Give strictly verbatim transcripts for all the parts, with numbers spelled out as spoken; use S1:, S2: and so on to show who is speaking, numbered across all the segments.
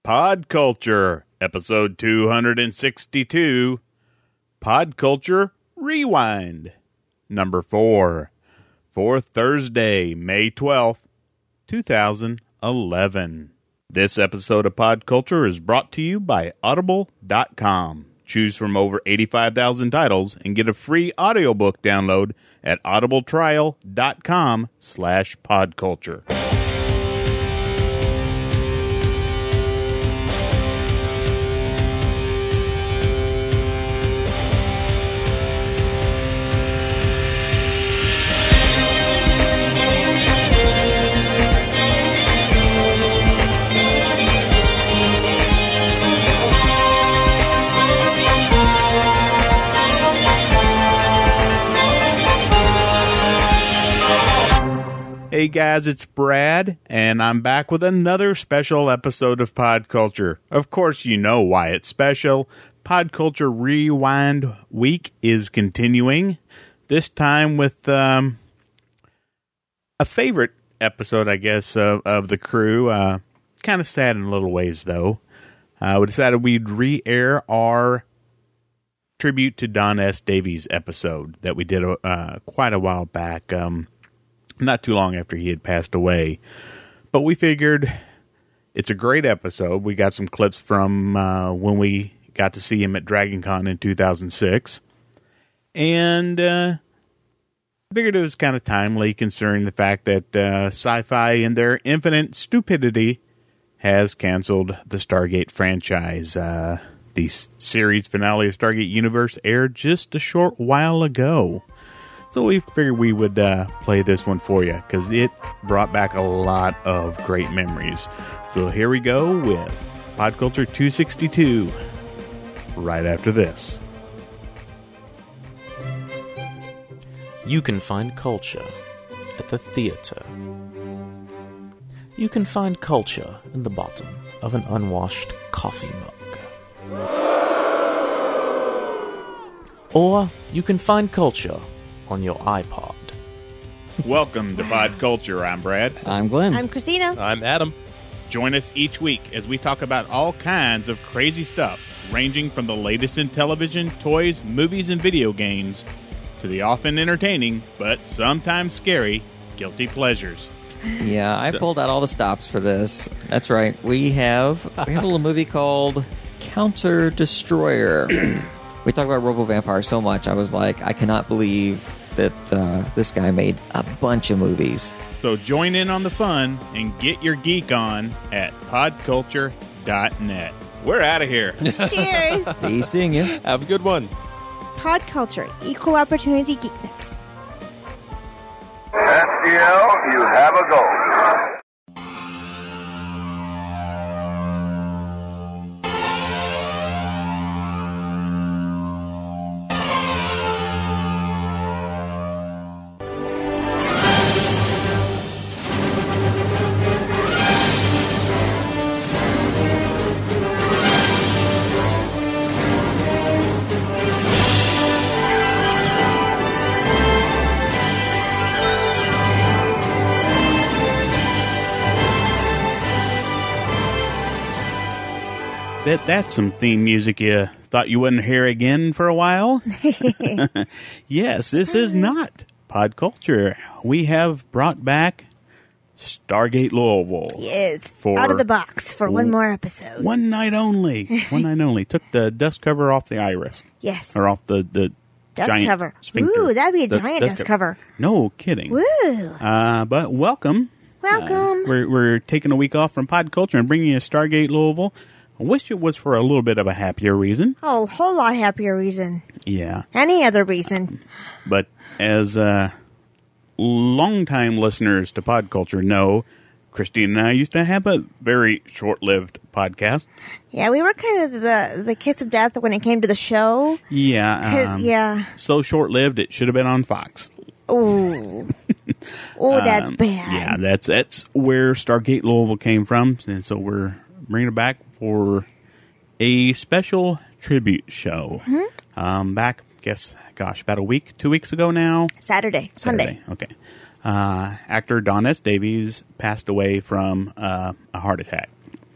S1: Pod Culture, episode two hundred sixty-two, Pod Culture Rewind, number four, for Thursday, May twelfth, two thousand eleven. This episode of Pod Culture is brought to you by Audible dot com. Choose from over eighty-five thousand titles and get a free audiobook download at audibletrial.com slash podculture. Hey guys, it's Brad, and I'm back with another special episode of Pod Culture. Of course, you know why it's special. Pod Culture Rewind Week is continuing, this time with um, a favorite episode, I guess, of, of the crew. Uh, kind of sad in a little ways, though. Uh, we decided we'd re-air our tribute to Don S. Davies episode that we did uh, quite a while back. Um Not too long after he had passed away. But we figured it's a great episode. We got some clips from uh, when we got to see him at DragonCon in two thousand six. And uh, figured it was kind of timely considering the fact that uh, Sci-Fi, in their infinite stupidity, has canceled the Stargate franchise. Uh, the series finale of Stargate Universe aired just a short while ago. So we figured we would uh, play this one for you because it brought back a lot of great memories. So here we go with Pod Culture two sixty-two right after this.
S2: You can find culture at the theater. You can find culture in the bottom of an unwashed coffee mug. Or you can find culture on your iPod.
S1: Welcome to Pod Culture. I'm Brad.
S3: I'm Glenn.
S4: I'm Christina.
S2: I'm Adam.
S1: Join us each week as we talk about all kinds of crazy stuff, ranging from the latest in television, toys, movies, and video games, to the often entertaining, but sometimes scary, guilty pleasures.
S3: Yeah, I
S1: So-
S3: pulled out all the stops for this. That's right. We have we have a little movie called Counter Destroyer. We talk about Robo Vampire so much, I was like, I cannot believe that uh, this guy made a bunch of movies.
S1: So join in on the fun and get your geek on at pod culture dot net. We're out of here.
S4: Cheers.
S3: Be seeing you.
S2: Have a good one.
S4: Pod Culture, equal opportunity geekness.
S5: S D L, you have a go.
S1: Bet that's some theme music you thought you wouldn't hear again for a while. Yes, this is not Pod Culture. We have brought back Stargate Louisville.
S4: Yes.
S1: For
S4: Out of the box for one more episode.
S1: One night only. One night only. Took the dust cover off the iris.
S4: Yes.
S1: Or off the, the
S4: Dust
S1: giant
S4: cover.
S1: sphincter.
S4: Ooh, that'd be a
S1: The
S4: giant dust cover.
S1: No kidding.
S4: Woo.
S1: Uh, but welcome.
S4: Welcome.
S1: Uh, we're, we're taking a week off from Pod Culture and bringing you Stargate Louisville. I wish it was for a little bit of a happier reason.
S4: Oh, a whole lot happier reason.
S1: Yeah.
S4: Any other reason.
S1: But as uh, longtime listeners to Pod Culture know, Christine and I used to have a very short-lived podcast.
S4: Yeah, we were kind of the, the kiss of death when it came to the show.
S1: Yeah.
S4: 'Cause,
S1: Um,
S4: yeah.
S1: So short-lived, it should have been on Fox.
S4: Ooh. Oh, that's
S1: Um,
S4: bad.
S1: Yeah, that's that's where Stargate Louisville came from, and so we're bringing it back for a special tribute show.
S4: Mm-hmm.
S1: Um, back, guess, gosh, about a week, two weeks ago now.
S4: Saturday. Sunday.
S1: Saturday. Okay. Uh, actor Don S. Davies passed away from uh, a heart attack,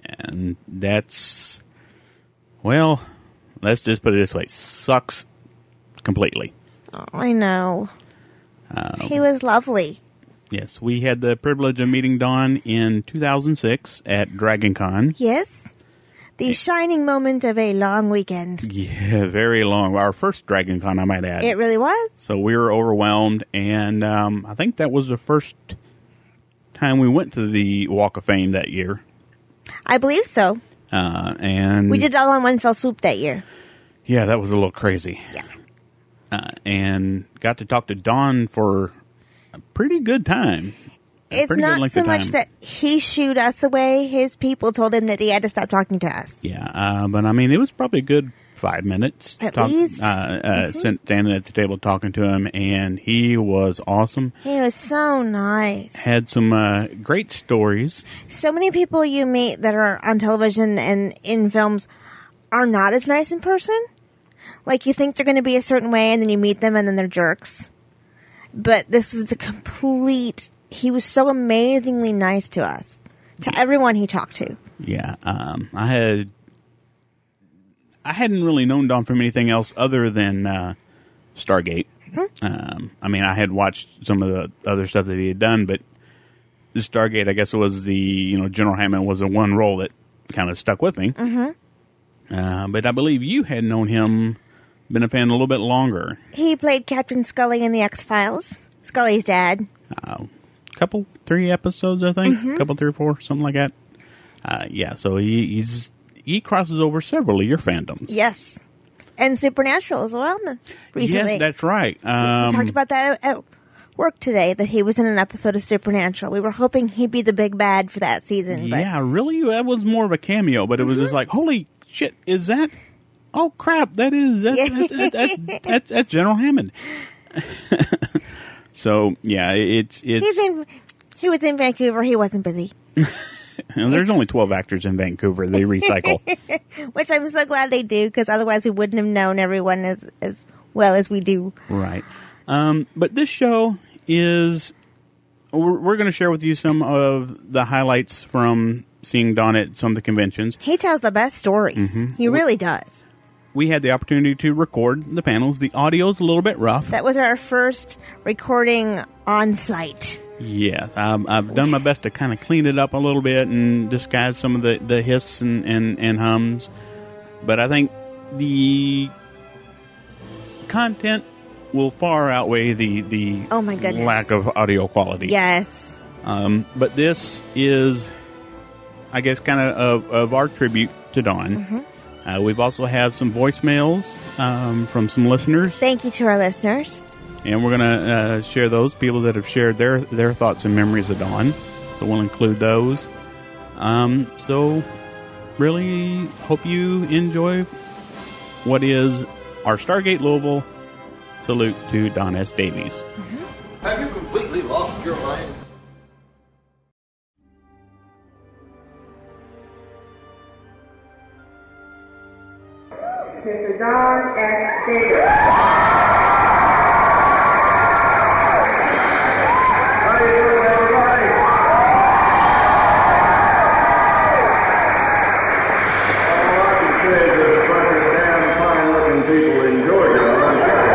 S1: And that's, well, let's just put it this way, sucks completely.
S4: Oh, I know.
S1: Um,
S4: He was lovely.
S1: Yes, we had the privilege of meeting Don in two thousand six at Dragon Con.
S4: Yes. The shining moment of a long weekend.
S1: Yeah, very long. Our first Dragon Con, I might add.
S4: It really was.
S1: So we were overwhelmed, and um, I think that was the first time we went to the Walk of Fame that year.
S4: I believe so.
S1: Uh, and
S4: We did it all on one fell swoop that year.
S1: Yeah, that was a little crazy.
S4: Yeah.
S1: Uh, and got to talk to Don for a pretty good time. A
S4: It's
S1: pretty good
S4: not
S1: length
S4: so
S1: of
S4: much
S1: time.
S4: that he shooed us away. His people told him that he had to stop talking to us.
S1: Yeah, uh, but I mean, it was probably a good five minutes.
S4: At least.
S1: Uh, uh,
S4: Mm-hmm.
S1: sent- standing at the table talking to him, and he was awesome.
S4: He was so nice.
S1: Had some uh, great stories.
S4: So many people you meet that are on television and in films are not as nice in person. Like, you think they're going to be a certain way, and then you meet them, and then they're jerks. But this was the complete... He was so amazingly nice to us. To everyone he talked to.
S1: Yeah, um, I had... I hadn't really known Don from anything else other than uh, Stargate.
S4: Mm-hmm.
S1: Um, I mean, I had watched some of the other stuff that he had done, but the Stargate, I guess, was the, you know, General Hammond was the one role that kind of stuck with me. Mm-hmm. Uh, but I believe you had known him, been a fan a little bit longer.
S4: He played Captain Scully in the X-Files. Scully's dad.
S1: A couple, three episodes, I think.
S4: Mm-hmm.
S1: A couple, three or four, something like that. Uh, yeah, so he, he's he crosses over several of your fandoms.
S4: Yes. And Supernatural as well no, recently.
S1: Yes, that's right. Um,
S4: we talked about that at at work today, that he was in an episode of Supernatural. We were hoping he'd be the big bad for that season. But
S1: yeah, really? That was more of a cameo, but it was
S4: Mm-hmm.
S1: just like, holy shit, is that? Oh, crap, that is, that's, that's, that's, that's, that's, that's General Hammond. So, yeah, it's, it's,
S4: he's in, he was in Vancouver. He wasn't busy.
S1: and there's only twelve actors in Vancouver. They recycle.
S4: Which I'm so glad they do, because otherwise we wouldn't have known everyone as, as well as we do.
S1: Right. Um, but this show is, we're, we're going to share with you some of the highlights from seeing Don at some of the conventions.
S4: He tells the best stories.
S1: Mm-hmm.
S4: He really does.
S1: We had the opportunity to record the panels. The audio's a little bit rough.
S4: That was our first recording on site.
S1: Yeah, um, I've done my best to kind of clean it up a little bit and disguise some of the, the hiss and, and, and hums. But I think the content will far outweigh the, the
S4: Oh, my goodness.
S1: lack of audio quality.
S4: Yes.
S1: Um, but this is, I guess, kind of of, of our tribute to Don.
S4: Mm-hmm.
S1: Uh, we've also had some voicemails um, from some listeners.
S4: Thank you to our listeners.
S1: And we're going to uh, share those, people that have shared their, their thoughts and memories of Dawn. So we'll include those. Um, so really hope you enjoy what is our Stargate Louisville salute to Don S. Davies.
S6: Have you completely lost your mind?
S7: Mister Don S. Davis.
S5: How you doing, everybody? All I can say is there's a bunch of damn fine-looking people in Georgia. I'll tell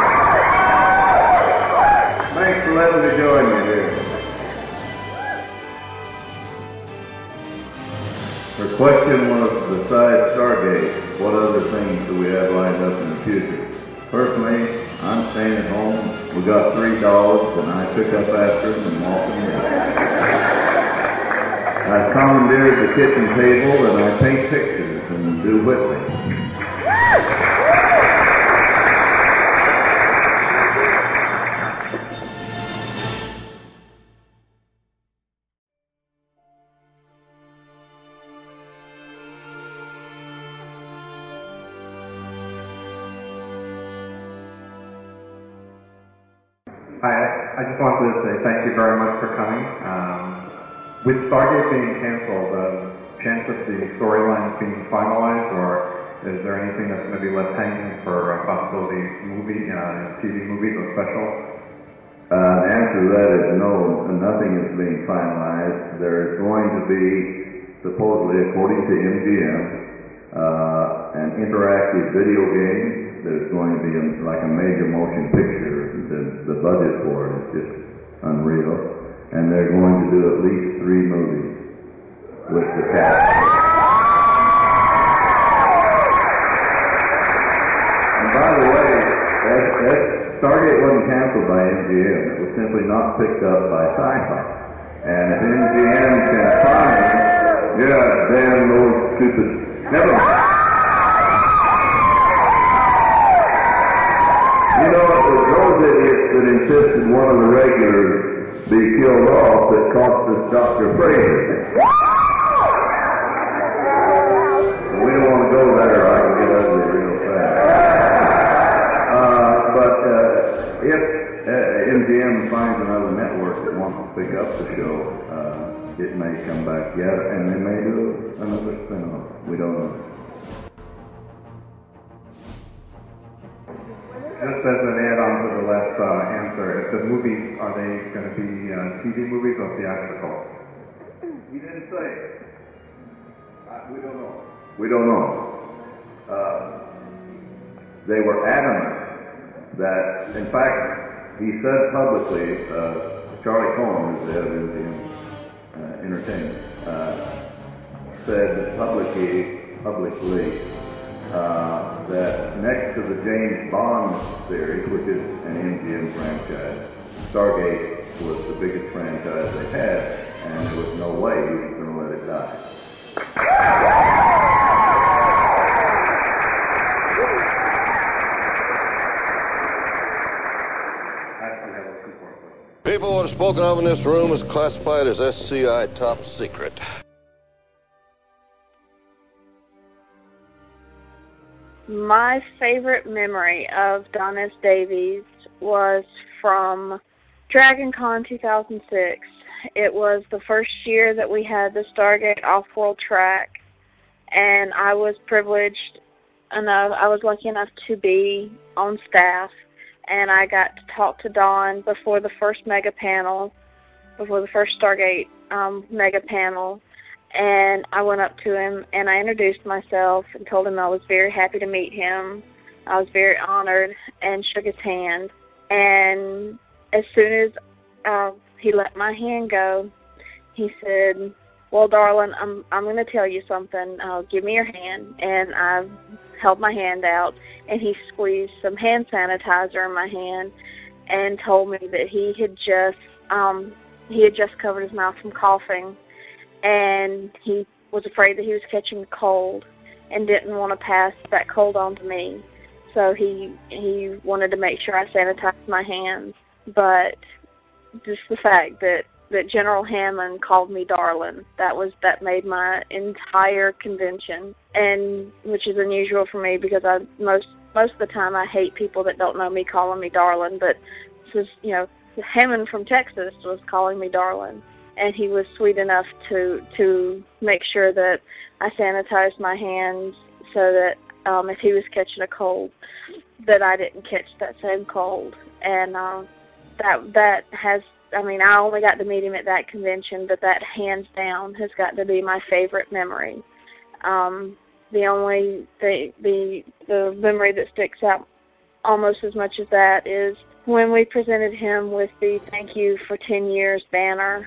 S5: you. Thanks for letting me join you here. Her question was, besides Stargate, what other things do we have lined up in the future? Personally, I'm staying at home. We got three dogs, and I pick up after them and walk them in. I've commandeered the kitchen table, and I paint pictures and do whittling.
S8: Hi, I just wanted to say thank you very much for coming. Um, with Stargate being canceled, uh, chance of the storylines being finalized, or is there anything that's going to be left hanging for a possibility movie, uh, T V movies or special?
S5: Uh, the answer to that is no, nothing is being finalized. There's going to be supposedly, according to M G M, uh, an interactive video game that is going to be a, like a major motion picture. The, the budget for it is just unreal. And they're going to do at least three movies with the cast. And by the way, that, that Stargate wasn't canceled by M G M. It was simply not picked up by Sci-Fi. And if M G M can find, yeah, damn those stupid, never mind. You know, it was those idiots that insisted one of the regulars be killed off that cost us Doctor Fraser. We don't want to go there, I can get ugly real fast. Uh, but uh, if uh, M G M finds another network that wants to pick up the show, uh, it may come back yet, and they may do another spin-off. We don't know.
S8: Just as an add-on to the last uh, answer, if the movies, are they going to be uh, T V movies or theatrical?
S5: He didn't say. Uh, we don't know. We don't know. Uh, they were adamant that, in fact, he said publicly, uh, Charlie Cohen, who's the head of the uh, entertainment, uh, said publicly, publicly uh, that next to the James Bond series, which is an M G M franchise, Stargate was the biggest franchise they had, and there was no way he was going to let it die.
S6: People what are spoken of in this room is classified as S C I top secret.
S9: My favorite memory of Don S. Davies was from Dragon Con two thousand six. It was the first year that we had the Stargate Off-World track, and I was privileged enough, I was lucky enough to be on staff, and I got to talk to Don before the first mega panel, before the first Stargate um, mega panel, and I went up to him and I introduced myself and told him I was very happy to meet him. I was very honored and shook his hand. And as soon as uh, he let my hand go, he said, "Well, darling, I'm I'm going to tell you something. Uh, give me your hand." And I held my hand out, and he squeezed some hand sanitizer in my hand and told me that he had just um, he had just covered his mouth from coughing, and he was afraid that he was catching a cold and didn't want to pass that cold on to me. So he he wanted to make sure I sanitized my hands. But just the fact that, that General Hammond called me darling, that was that made my entire convention, and which is unusual for me because I most most of the time I hate people that don't know me calling me darling. But this is, you know, Hammond from Texas was calling me darling, and he was sweet enough to to make sure that I sanitized my hands so that um, if he was catching a cold, that I didn't catch that same cold. And uh, that that has, I mean, I only got to meet him at that convention, but that hands down has got to be my favorite memory. Um, the only the the the memory that sticks out almost as much as that is when we presented him with the "Thank You for ten years" banner.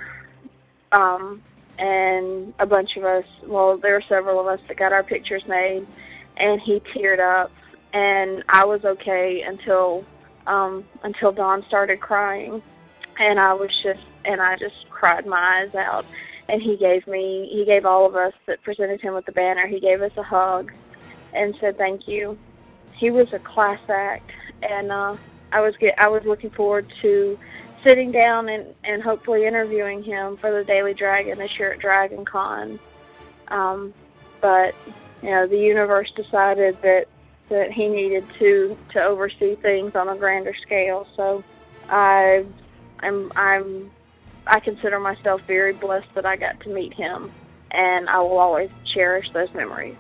S9: Um, and a bunch of us, well, there were several of us that got our pictures made, and he teared up, and I was okay until um, until Don started crying, and I was just, and I just cried my eyes out, and he gave me, he gave all of us that presented him with the banner, he gave us a hug and said thank you. He was a class act, and uh, I was get, I was looking forward to sitting down and, and hopefully interviewing him for the Daily Dragon this year at Dragon Con. Um, but, you know, the universe decided that, that he needed to, to oversee things on a grander scale. So I, I'm, I'm, I consider myself very blessed that I got to meet him, and I will always cherish those memories.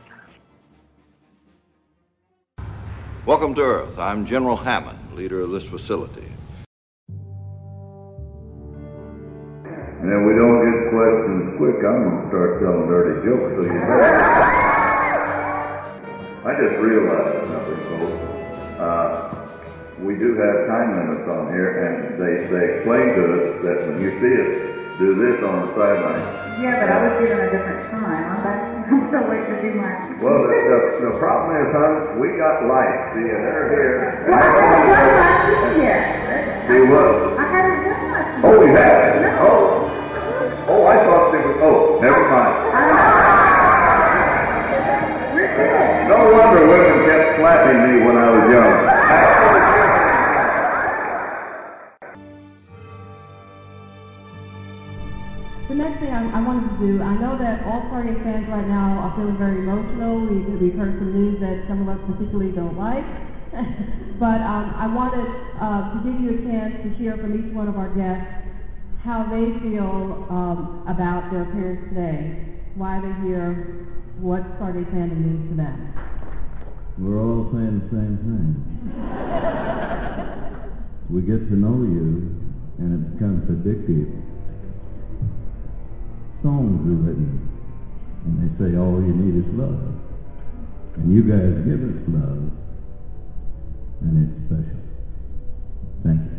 S6: Welcome to Earth. I'm General Hammond, leader of this facility.
S5: And if we don't get questions quick, I'm going to start telling dirty jokes, so you know. I just realized something, folks. Uh, we do have time limits on here, and they, they explain to us that when you see us do this on the sideline.
S7: Yeah, but I was given a different time. I'm back. I'm still waiting to do my.
S5: Well, the, the, the problem is, hon, we got lights. See, and they're here.
S7: Well, I haven't done my scene yet.
S5: See what?
S7: I haven't done my scene.
S5: Oh, we have. Oh, oh, I thought they were. Oh, never mind. No wonder women kept slapping me when I was young.
S10: The next thing I, I wanted to do, I know that all Stargate fans right now are feeling very emotional. We, we've heard some news that some of us particularly don't like. But um, I wanted uh, to give you a chance to hear from each one of our guests how they feel um, about their appearance today, why they're here, what Stargate fandom means to them.
S11: We're all saying the same thing. We get to know you, and it becomes addictive. Songs are written, and they say all you need is love. And you guys give us love, and it's special. Thank you.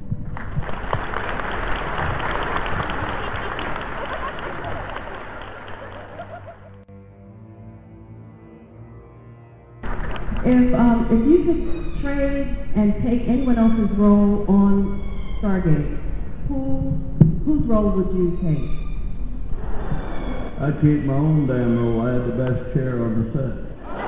S10: If um, if you could trade and take anyone else's role on Stargate, who whose role would you take?
S11: I'd keep my own damn role. I had the best chair on the set.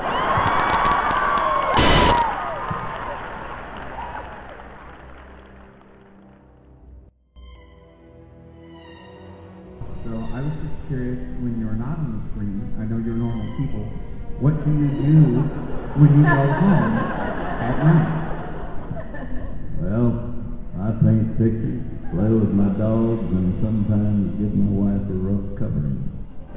S12: So I was just curious, when you're not on the screen, I know you're normal people, what do you do when you go home at night?
S11: Well, I paint pictures, play with my dogs, and sometimes give my wife a rough covering.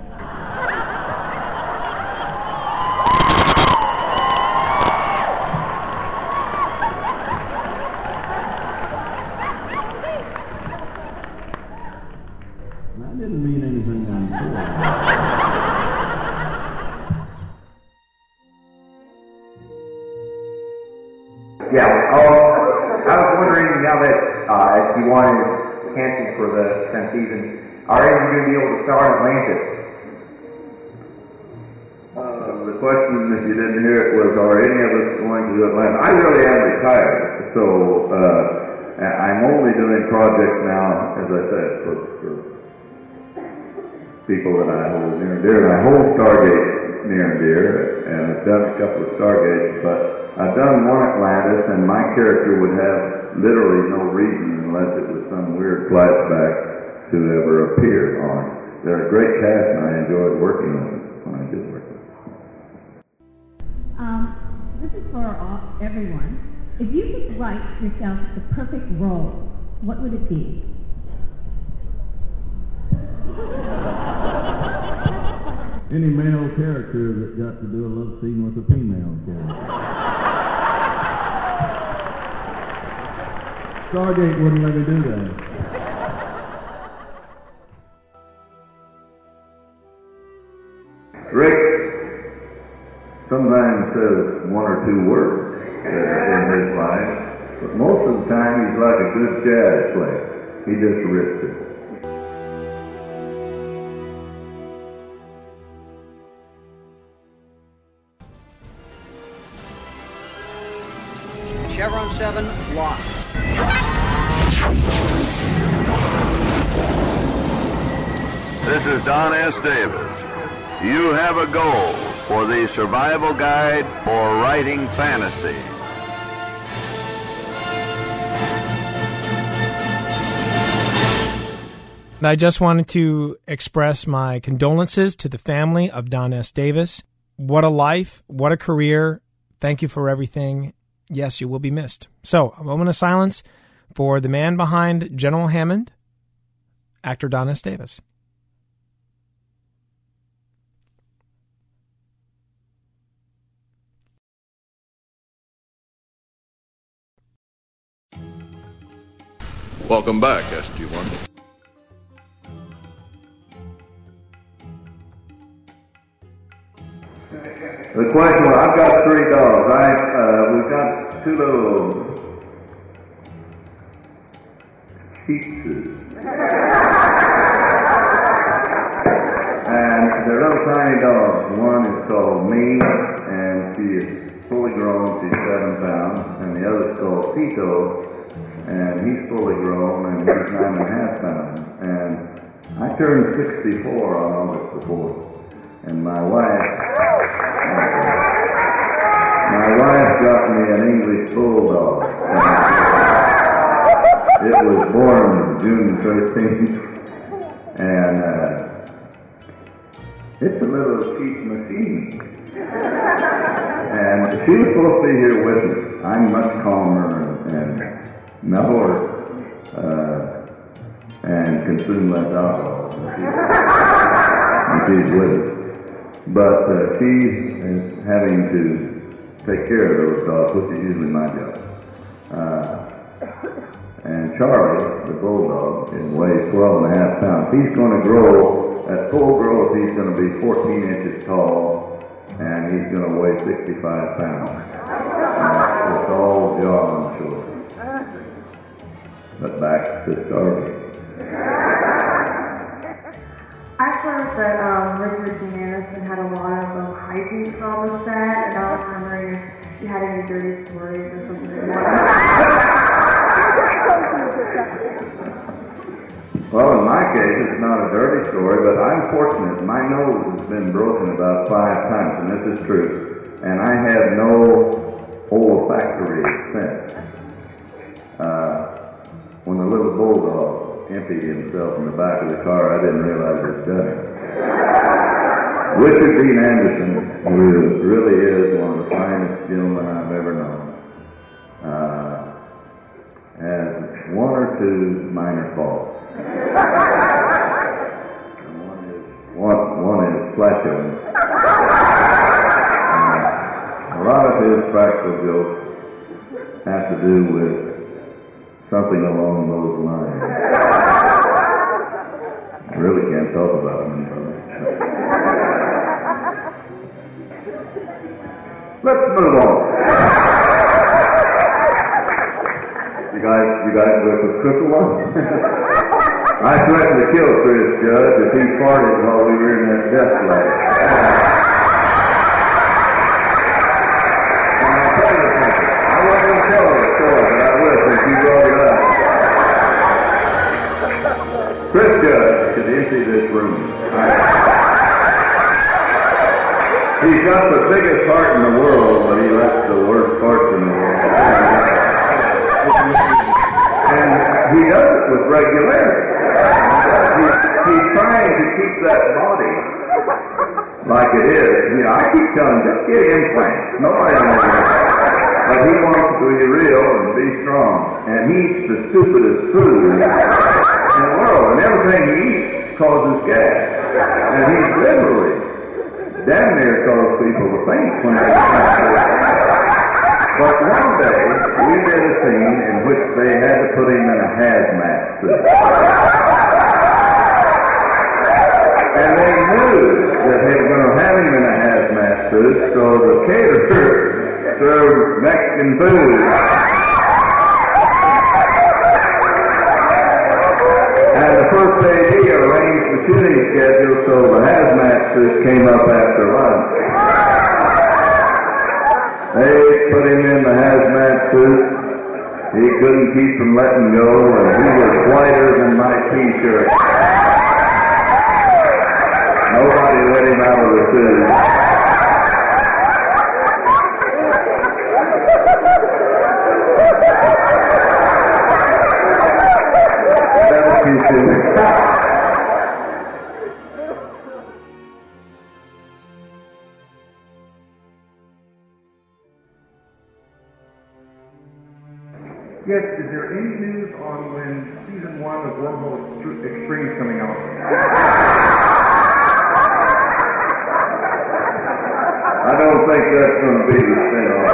S11: I didn't mean anything untoward.
S8: Yeah, um, I was wondering now that uh, if you wanted canceled for the tenth season, are you going to be able to star in Atlantis?
S5: Uh, the question, if you didn't hear it, was, are any of us going to do Atlanta? I really am retired, so uh, I'm only doing projects now, as I said, for, for people that I hold near and dear. And I hold Stargate near and dear, and I've done a couple of Stargates, but I've done one Atlantis, and my character would have literally no reason unless it was some weird flashback to ever appear on. They're a great cast, and I enjoyed working with them when I did work with them.
S10: Um, this is for all, everyone. If you could write yourself the perfect role, what would it be?
S11: Any male character that got to do a love scene with a female character. Stargate wouldn't let me do that.
S5: Rick sometimes says one or two words uh, in his life, but most of the time he's like a good jazz player. He just rips it.
S13: Chevron seven, locked.
S6: This is Don S. Davis. You have a goal for the survival guide for writing fantasy.
S14: I just wanted to express my condolences to the family of Don S. Davis. What a life, what a career. Thank you for everything. Yes, you will be missed. So, a moment of silence for the man behind General Hammond, actor Don S. Davis.
S6: Welcome back, S G one.
S5: The question was, I've got three dogs. I, uh, we've got two little Shih Tzus. And they're little tiny dogs. One is called Me, and she is fully grown. She's seven pounds. And the other is called Tito, and he's fully grown, and he's nine and a half pounds. And I turned sixty-four on August the fourth. And my wife, my wife got me an English bulldog. It was born June thirteenth, and uh, it's a little cheap machine. And she was supposed to be here with me. I'm much calmer and, and mellower uh, and consume less alcohol when she's with us. But uh, she is having to take care of those dogs, which is usually my job. Uh, and Charlie, the bulldog, weighs twelve and a half pounds. He's going to grow, at full growth, he's going to be fourteen inches tall, and he's going to weigh sixty-five pounds. Uh, it's all jaw and shoulder. But back to Charlie.
S7: I've heard that um, Richard Dean Anderson had a lot of um, hijinks on the set, and I was wondering if you had any dirty stories or something like that.
S5: Well, in my case, it's not a dirty story, but I'm fortunate. My nose has been broken about five times, and this is true. And I have no olfactory sense. Uh, when the little bulldog emptied himself in the back of the car, I didn't realize it was done. Richard Dean Anderson really, really is one of the finest gentlemen I've ever known. Uh, has one or two minor faults. one is one, one is flatulence. Uh, a lot of his practical jokes have to do with something along those lines. I really can't talk about them. Let's move on. You guys, you guys with the crystal one? I threatened to kill Chris Judge if he farted while we were in that death lab. And I'll tell you something. I wasn't going to tell her a story, but I will since you brought it up. Chris Judge could empty this room. He's got the biggest heart in the world, but he lets the worst parts in the world. And he does it with regularity. He's, he's trying to keep that body like it is. You know, I keep telling him, just get implants. Nobody knows that. But he wants to be real and be strong. And he eats the stupidest food in the world. And everything he eats causes gas. And he's literally damn near cause people to faint when they But one day, we did a scene in which they had to put him in a hazmat suit. And they knew that they were going to have him in a hazmat suit, so the caterer served Mexican food. And the first day he arranged the shooting schedule so the hazmat suit came up after lunch. They put him in the hazmat suit. He couldn't keep from letting go, and he was whiter than my t-shirt. Nobody let him out of the suit. That was too soon.
S12: Yes, is there any news on when season one of Wormhole Extreme is coming out?
S5: I don't think that's going to be the spin-off.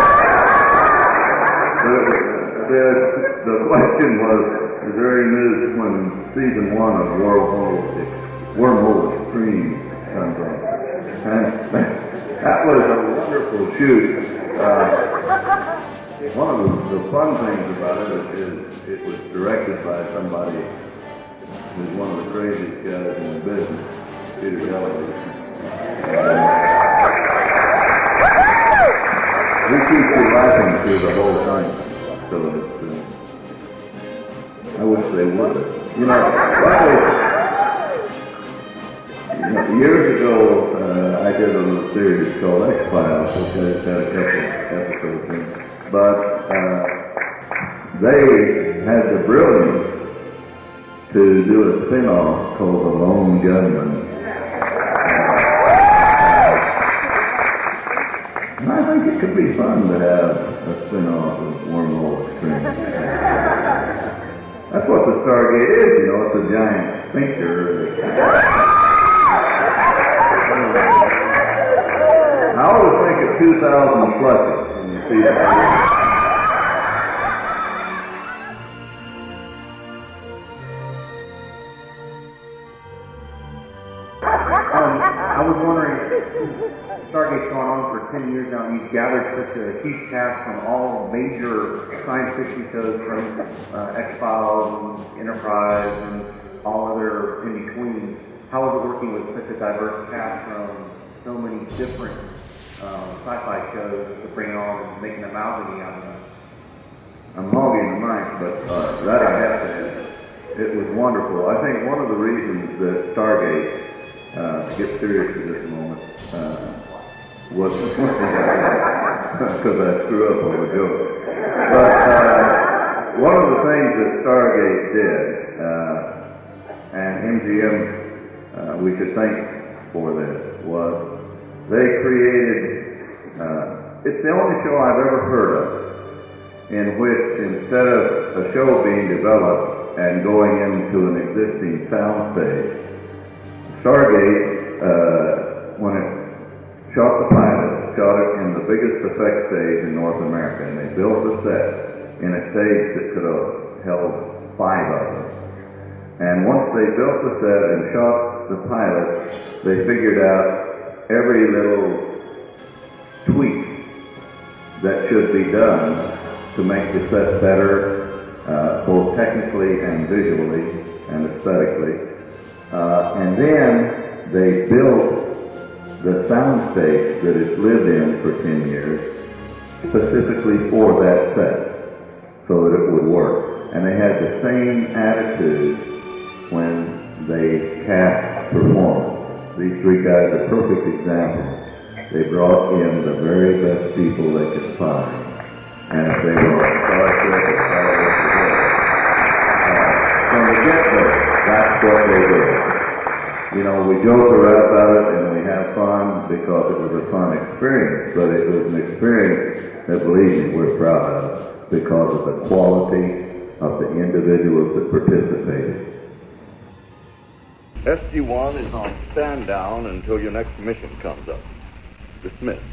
S5: the, the, the question was, is there any news when season one of Wormhole, Wormhole Extreme comes on? And That was a wonderful shoot. Uh, one of the, the fun things about it is it was directed by somebody who's one of the craziest guys in the business, Peter Gallagher. He keeps you laughing through the whole thing. So it's, uh, I wish they would. You know, that was, you know, years ago, uh, I did a little series called X-Files, which I just had a couple episodes in. But uh, they had the brilliance to do a spin-off called The Lone Gunman. And I think it could be fun to have a spin-off of Wormhole Extreme. That's what the Stargate is, you know, it's a giant sphincter. I always think of two thousand flushes when you see that.
S8: Um, I was wondering, Stargate's gone on for ten years now, and you've gathered such a huge cast from all major science fiction shows, from uh, X-Files and Enterprise and all other in between. How is it working with such a diverse cast from so many different um, sci-fi shows to bring on and making them out of the
S5: I'm hogging the mic, but uh, that I have to add. It was wonderful. I think one of the reasons that Stargate, uh, to get serious for this moment, uh, was because I screw up all the jokes. But uh, one of the things that Stargate did, uh, and M G M, uh, we should thank for this, was they created, uh, it's the only show I've ever heard of in which instead of a show being developed and going into an existing soundstage, Stargate, uh, when it shot the pilot, shot it in the biggest effect stage in North America, and they built a set in a stage that could have held five of them. And once they built the set and shot the pilot, they figured out every little tweak that should be done to make the set better, uh, both technically and visually and aesthetically. Uh, and then they built the soundstage that it's lived in for ten years specifically for that set so that it would work. And they had the same attitude when they cast performance. These three guys are perfect examples. They brought in the very best people they could find. And if they were Star Trek or Star Wars, uh, from the get-go, that's what they did. You know, we joke around about it and we have fun because it was a fun experience, but it was an experience that, believe me, we're proud of because of the quality of the individuals that participated.
S6: S G one is on stand down until your next mission comes up. Dismissed.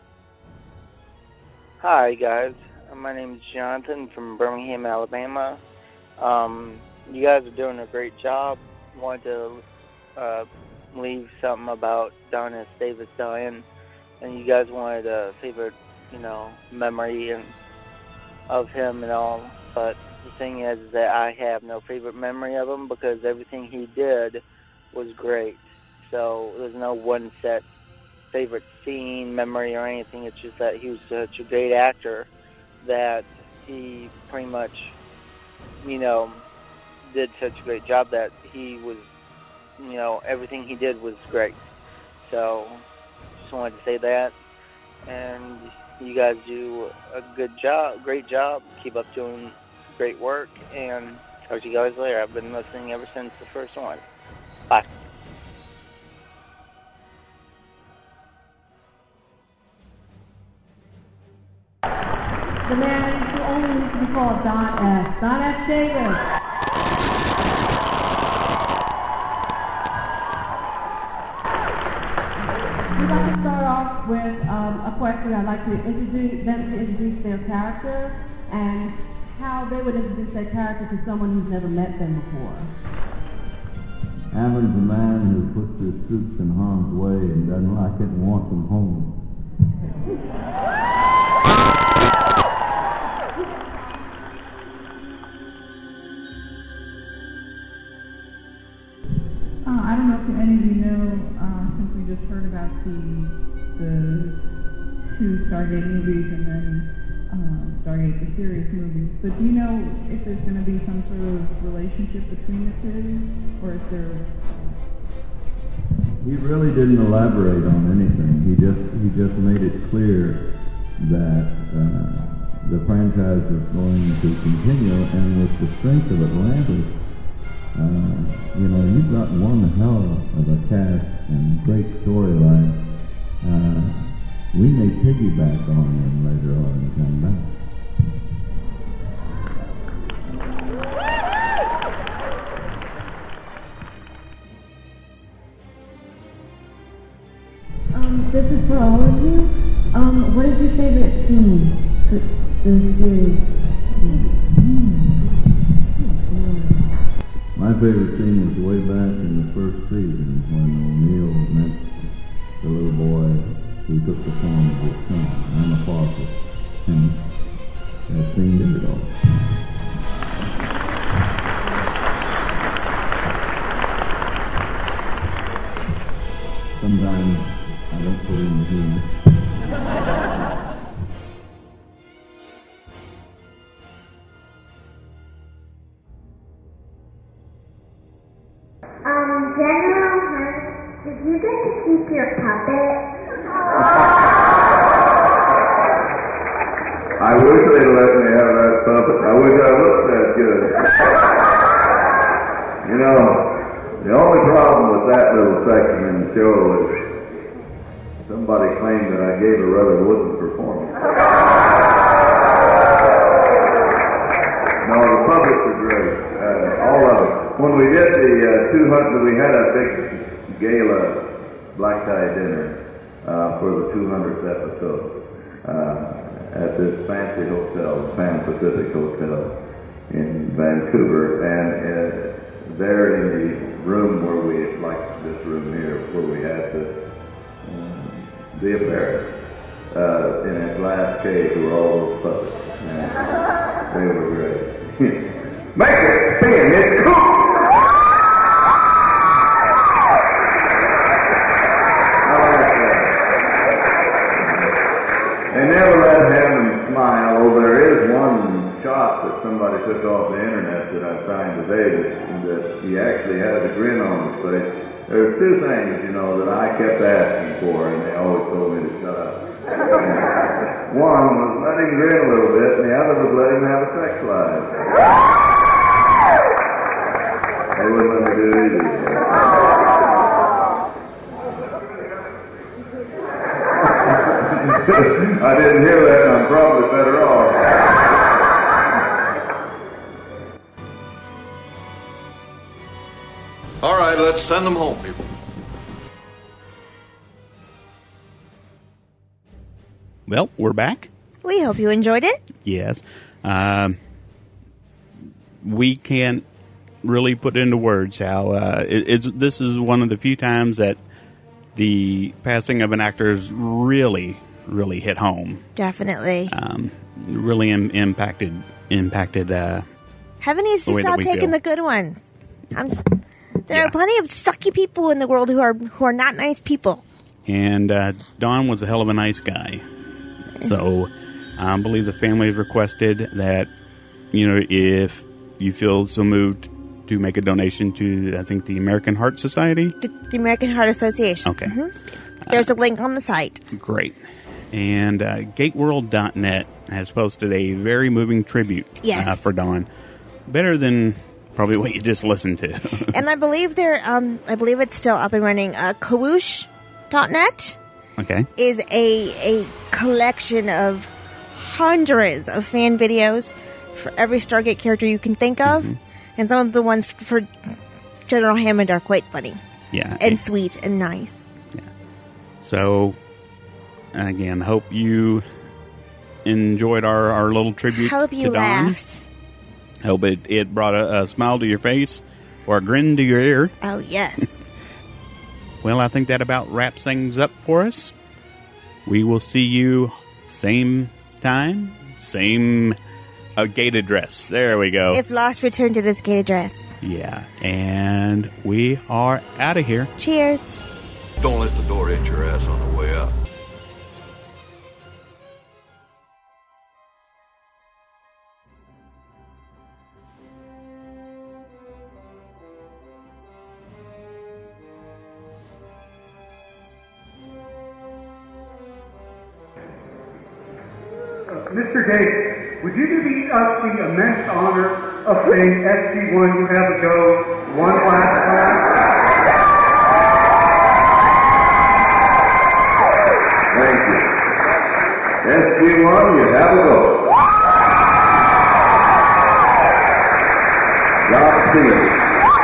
S13: Hi, guys. My name is Jonathan from Birmingham, Alabama. Um, you guys are doing a great job. Wanted to uh, leave something about Don S. Davis dying, and you guys wanted a favorite, you know, memory and of him and all. But the thing is that I have no favorite memory of him because everything he did was great. So there's no one set favorite scene, memory, or anything. It's just that he was such a great actor that he pretty much, you know, did such a great job that he was, you know, everything he did was great. So just wanted to say that. And you guys do a good job, great job. Keep up doing great work. And talk to you guys later. I've been listening ever since the first one. Bye.
S10: The man who only needs to be called Don S. Don S. Davis. We'd like to start off with um, a question. I'd like to introduce them to introduce their character and how they would introduce their character to someone who's never met them before.
S11: Alan's a man who puts his troops in harm's way and doesn't like it and wants them home.
S10: the two Stargate movies and then uh, Stargate the series movies. But do you know if there's going to be some sort of relationship between the two, or is there?
S11: He really didn't elaborate on anything. He just he just made it clear that uh, the franchise was going to continue, and with the strength of Atlantis, uh, you know, you've got one hell of a cast and great storyline. Uh, we may piggyback on them later on and come back.
S10: Um, this is for all of you. Um, what is your favorite scene for the series?
S11: My favorite scene was way back in the first season when O'Neill met the little boy who took the form of his son, Anna Fawcett. And that scene did it all. Sometimes I don't put in the humor.
S7: Um, General Hurst, did you get to keep your puppet?
S5: I wish they'd let me have that puppet. I wish I looked that good. You know, the only problem with that little section in the show is somebody claimed that I gave a rather wooden performance. No, the puppets are great. Uh, all of them. When we did the uh, two hundred, we had a big gala black tie dinner uh, for the two hundredth episode uh, at this fancy hotel, Pan Pacific Hotel in Vancouver, and uh, there in the room where we, like this room here, where we had the uh, the affair, uh, in a glass cage were all those puppets. And they were great. Make it spin, it's cool! They never let Hammond smile. Oh, there is one shot that somebody took off the internet that I signed today that, that he actually has a grin on his face. There's two things, you know, that I kept asking for, and they always told me to shut up. One was let him grin a little bit, and the other was let him have a sex life. They wouldn't let me do either. I didn't hear that, and I'm probably better off.
S6: All right, let's send them home, people.
S1: Well, we're back.
S4: We hope you enjoyed it.
S1: Yes. Um, we can't really put into words how uh, it, it's. This is one of the few times that the passing of an actor has really, really hit home.
S4: Definitely.
S1: Um, really Im- impacted. Impacted. Uh,
S4: Heaven needs
S1: the
S4: to
S1: way that
S4: stop
S1: we
S4: taking
S1: feel.
S4: the good ones. I'm, there are plenty of sucky people in the world who are who are not nice people.
S1: And uh, Don was a hell of a nice guy. So I believe the family has requested that, you know, if you feel so moved to make a donation to, I think, the American Heart Society.
S4: The, the American Heart Association.
S1: Okay.
S4: Mm-hmm. There's a link on the site.
S1: Great. And uh, Gateworld dot net has posted a very moving tribute
S4: Yes.
S1: uh, for Don. Better than probably what you just listened to.
S4: And I believe they're, um, I believe it's still up and running. Uh, Kawoosh dot net
S1: Okay.
S4: is a a collection of hundreds of fan videos for every Stargate character you can think of,
S1: Mm-hmm.
S4: and some of the ones for General Hammond are quite funny.
S1: Yeah.
S4: And sweet and nice.
S1: So, again, hope you enjoyed our, our little tribute
S4: Hope you
S1: to Don.
S4: laughed.
S1: Hope it, it brought a, a smile to your face or a grin to your ear.
S4: Oh, yes.
S1: Well, I think that about wraps things up for us. We will see you same time, same uh, gate address. There we go.
S4: If lost, return to this gate address.
S1: Yeah, and we are out of here.
S4: Cheers.
S6: Don't let the door hit your ass on the way up.
S15: Mister Davis, would you do us the immense honor of saying S G one, you have a go, one last time?
S5: Thank you. S G one, you have a go. Godspeed.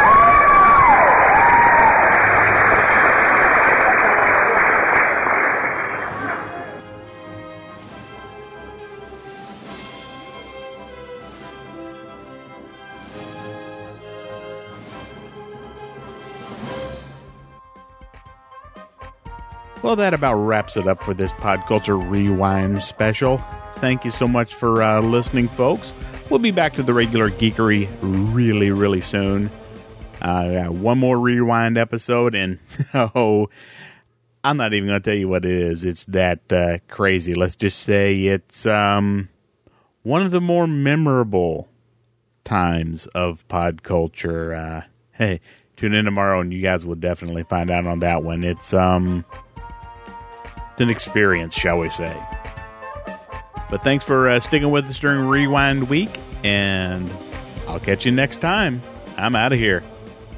S1: Well, that about wraps it up for this Pod Culture Rewind special. Thank you so much for uh, listening, folks. We'll be back to the regular geekery really, really soon. Uh, yeah, one more Rewind episode, and oh, I'm not even going to tell you what it is. It's that uh, crazy. Let's just say it's um, one of the more memorable times of Pod Culture. Uh, hey, tune in tomorrow, and you guys will definitely find out on that one. It's um. It's an experience, shall we say. But thanks for uh, sticking with us during Rewind Week, and I'll catch you next time. I'm out of here.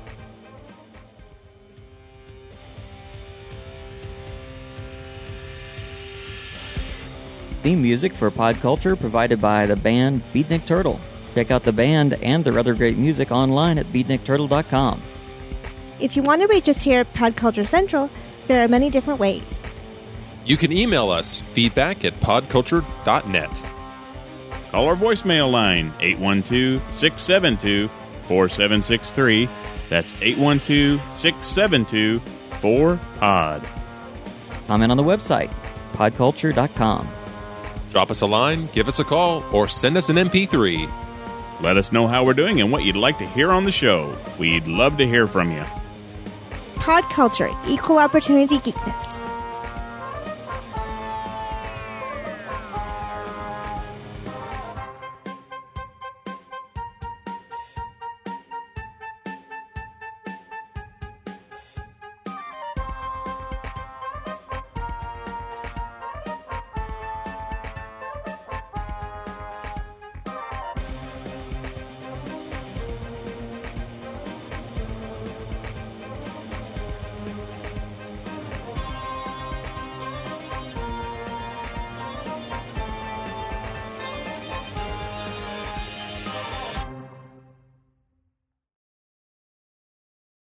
S3: Theme music for Pod Culture provided by the band Beatnik Turtle. Check out the band and their other great music online at beatnik turtle dot com.
S4: If you want to reach us here at Pod Culture Central, there are many different ways.
S16: You can email us, feedback at podculture dot net.
S1: Call our voicemail line, eight one two, six seven two, four seven six three. That's eight one two, six seven two, four P O D.
S3: Comment on the website, podculture dot com.
S16: Drop us a line, give us a call, or send us an M P three.
S1: Let us know how we're doing and what you'd like to hear on the show. We'd love to hear from you.
S4: Pod Culture, equal opportunity geekness.